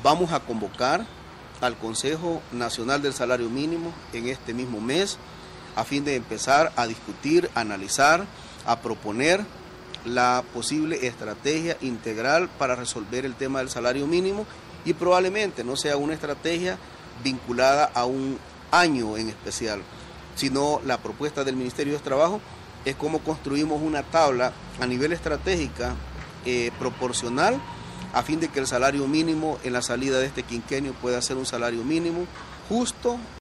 Vamos a convocar al Consejo Nacional del Salario Mínimo en este mismo mes a fin de empezar a discutir, a analizar, a proponer la posible estrategia integral para resolver el tema del salario mínimo y probablemente no sea una estrategia vinculada a un año en especial, sino la propuesta del Ministerio de Trabajo es cómo construimos una tabla a nivel estratégica proporcional a fin de que el salario mínimo en la salida de este quinquenio pueda ser un salario mínimo justo,